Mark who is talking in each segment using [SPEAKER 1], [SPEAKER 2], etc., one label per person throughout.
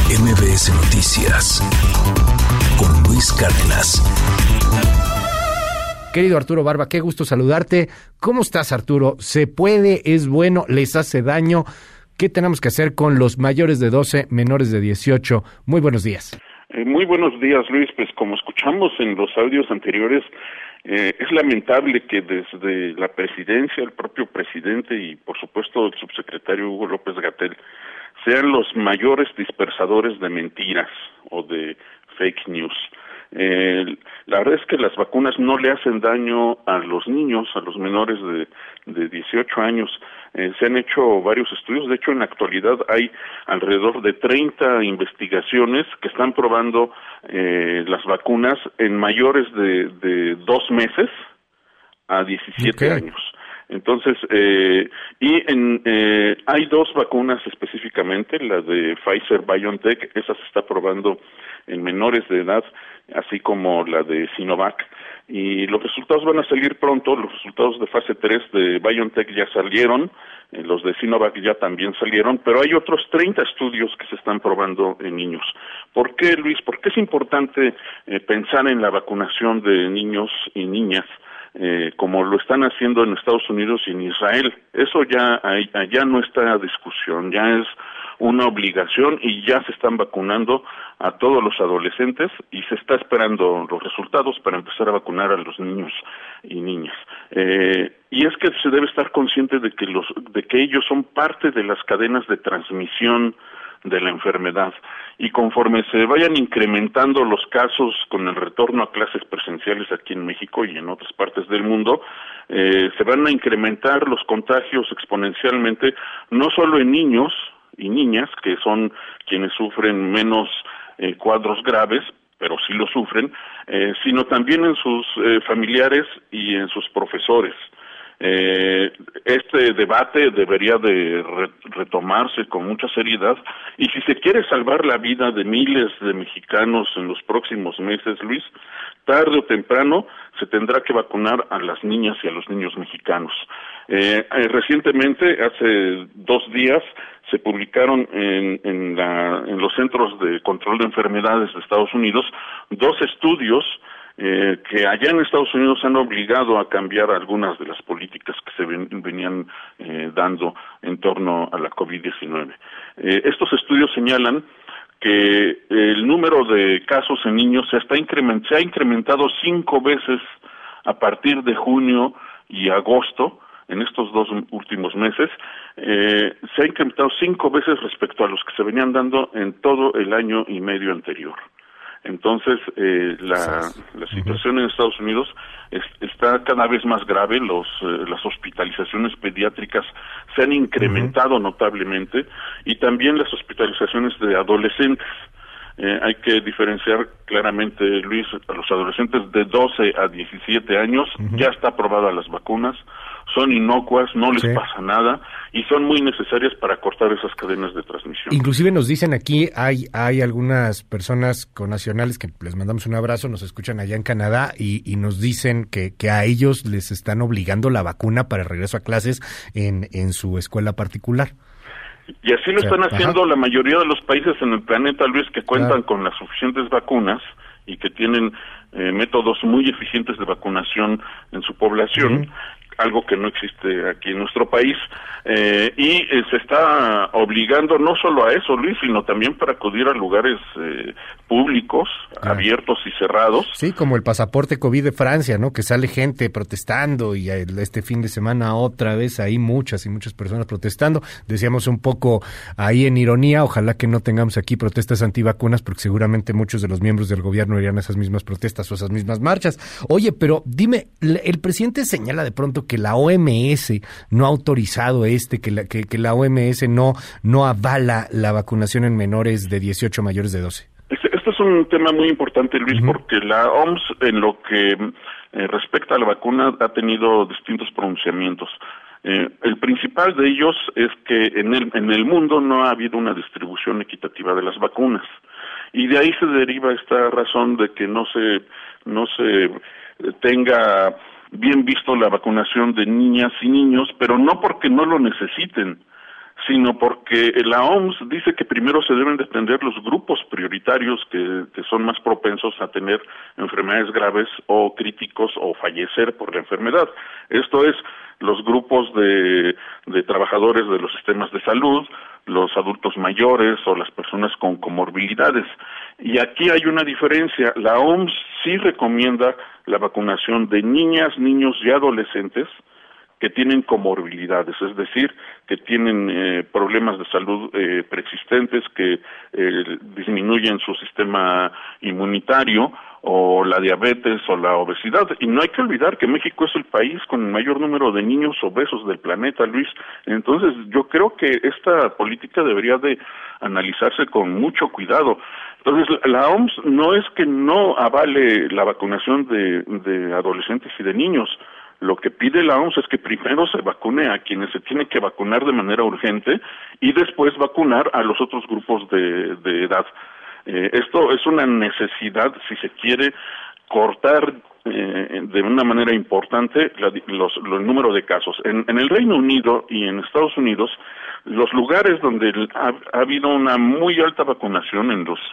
[SPEAKER 1] MBS Noticias con Luis Cárdenas.
[SPEAKER 2] Querido Arturo Barba, qué gusto saludarte. ¿Cómo estás, Arturo? ¿Se puede? ¿Es bueno? ¿Les hace daño? ¿Qué tenemos que hacer con los mayores de 12, menores de 18? Muy buenos días.
[SPEAKER 3] Muy buenos días, Luis. Pues como escuchamos en los audios anteriores, es lamentable que desde la presidencia, el propio presidente y por supuesto el subsecretario Hugo López-Gatell sean los mayores dispersadores de mentiras o de fake news. La verdad es que las vacunas no le hacen daño a los niños, a los menores de 18 años. Se han hecho varios estudios, de hecho en la actualidad hay alrededor de 30 investigaciones que están probando las vacunas en mayores de 2 meses a 17 años. Entonces, hay 2 vacunas específicamente, la de Pfizer-BioNTech, esa se está probando en menores de edad, así como la de Sinovac, y los resultados van a salir pronto. Los resultados de fase 3 de BioNTech ya salieron, los de Sinovac ya también salieron, pero hay otros 30 estudios que se están probando en niños. ¿Por qué, Luis? ¿Por qué es importante pensar en la vacunación de niños y niñas? Como lo están haciendo en Estados Unidos y en Israel? Eso ya no está a discusión, ya es una obligación y ya se están vacunando a todos los adolescentes y se está esperando los resultados para empezar a vacunar a los niños y niñas. Y es que se debe estar consciente de que ellos son parte de las cadenas de transmisión de la enfermedad, y conforme se vayan incrementando los casos con el retorno a clases presenciales aquí en México y en otras partes del mundo, se van a incrementar los contagios exponencialmente, no solo en niños y niñas, que son quienes sufren menos cuadros graves, pero sí lo sufren, sino también en sus familiares y en sus profesores. Este debate debería de retomarse con mucha seriedad, y si se quiere salvar la vida de miles de mexicanos en los próximos meses, Luis, tarde o temprano se tendrá que vacunar a las niñas y a los niños mexicanos. Recientemente, hace 2 días, se publicaron en los Centros de Control de Enfermedades de Estados Unidos 2 estudios que allá en Estados Unidos han obligado a cambiar algunas de las políticas que se venían dando en torno a la COVID-19. Estos estudios señalan que el número de casos en niños se ha incrementado 5 veces a partir de junio y agosto. En estos 2 últimos meses se ha incrementado 5 veces respecto a los que se venían dando en todo el año y medio anterior. Entonces, la situación en Estados Unidos está cada vez más grave. Las hospitalizaciones pediátricas se han incrementado notablemente, y también las hospitalizaciones de adolescentes. Hay que diferenciar claramente, Luis, a los adolescentes de 12 a 17 años, ya está aprobada las vacunas, son inocuas, no les pasa nada, y son muy necesarias para cortar esas cadenas de transmisión.
[SPEAKER 2] Inclusive nos dicen aquí, hay algunas personas connacionales que les mandamos un abrazo, nos escuchan allá en Canadá, y nos dicen que a ellos les están obligando la vacuna para el regreso a clases en su escuela particular.
[SPEAKER 3] Y así lo están haciendo la mayoría de los países en el planeta, Luis, que cuentan con las suficientes vacunas y que tienen métodos muy eficientes de vacunación en su población, algo que no existe aquí en nuestro país, y se está obligando no solo a eso, Luis, sino también para acudir a lugares públicos, abiertos y cerrados.
[SPEAKER 2] Sí, como el pasaporte COVID de Francia, ¿no? Que sale gente protestando, y este fin de semana otra vez hay muchas y muchas personas protestando. Decíamos un poco ahí en ironía, ojalá que no tengamos aquí protestas antivacunas, porque seguramente muchos de los miembros del gobierno irían a esas mismas protestas o esas mismas marchas. Oye, pero dime, el presidente señala de pronto que la OMS no ha autorizado que la OMS no avala la vacunación en menores de 18 mayores de 12.
[SPEAKER 3] Este es un tema muy importante, Luis, porque la OMS, en lo que respecta a la vacuna, ha tenido distintos pronunciamientos. El principal de ellos es que en el mundo no ha habido una distribución equitativa de las vacunas, y de ahí se deriva esta razón de que no se tenga bien visto la vacunación de niñas y niños, pero no porque no lo necesiten, sino porque la OMS dice que primero se deben de atender los grupos prioritarios que son más propensos a tener enfermedades graves o críticos o fallecer por la enfermedad. Esto es, los grupos de trabajadores de los sistemas de salud, los adultos mayores o las personas con comorbilidades. Y aquí hay una diferencia. La OMS sí recomienda la vacunación de niñas, niños y adolescentes que tienen comorbilidades, es decir, que tienen problemas de salud preexistentes que disminuyen su sistema inmunitario, o la diabetes o la obesidad. Y no hay que olvidar que México es el país con el mayor número de niños obesos del planeta, Luis. Entonces, yo creo que esta política debería de analizarse con mucho cuidado. Entonces, la OMS no es que no avale la vacunación de adolescentes y de niños. Lo que pide la OMS es que primero se vacune a quienes se tiene que vacunar de manera urgente y después vacunar a los otros grupos de edad. Esto es una necesidad si se quiere cortar de una manera importante el número de casos. En el Reino Unido y en Estados Unidos, los lugares donde ha habido una muy alta vacunación en los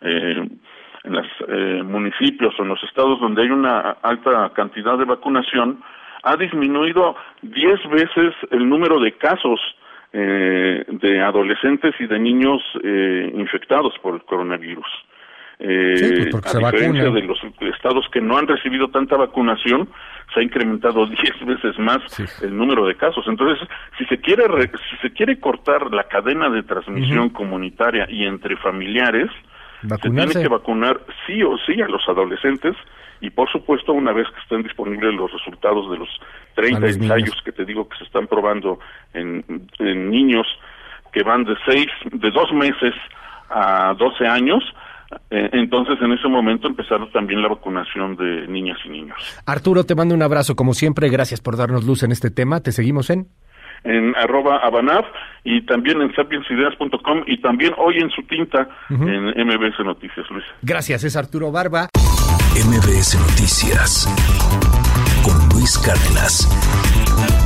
[SPEAKER 3] municipios o en los estados donde hay una alta cantidad de vacunación, ha disminuido 10 veces el número de casos de adolescentes y de niños infectados por el coronavirus.
[SPEAKER 2] Sí, pues
[SPEAKER 3] a diferencia de los estados que no han recibido tanta vacunación, se ha incrementado 10 veces más el número de casos. Entonces, si se quiere cortar la cadena de transmisión comunitaria y entre familiares, se tiene que vacunar sí o sí a los adolescentes y, por supuesto, una vez que estén disponibles los resultados de los 30 ensayos que te digo que se están probando en niños que van de 2 meses a 12 años, entonces en ese momento empezar también la vacunación de niñas y niños.
[SPEAKER 2] Arturo, te mando un abrazo como siempre, gracias por darnos luz en este tema. Te seguimos en
[SPEAKER 3] @abanaf y también en sapiensideas.com y también hoy en su tinta en MBS Noticias, Luis.
[SPEAKER 2] Gracias, es Arturo Barba.
[SPEAKER 1] MBS Noticias con Luis Cárdenas.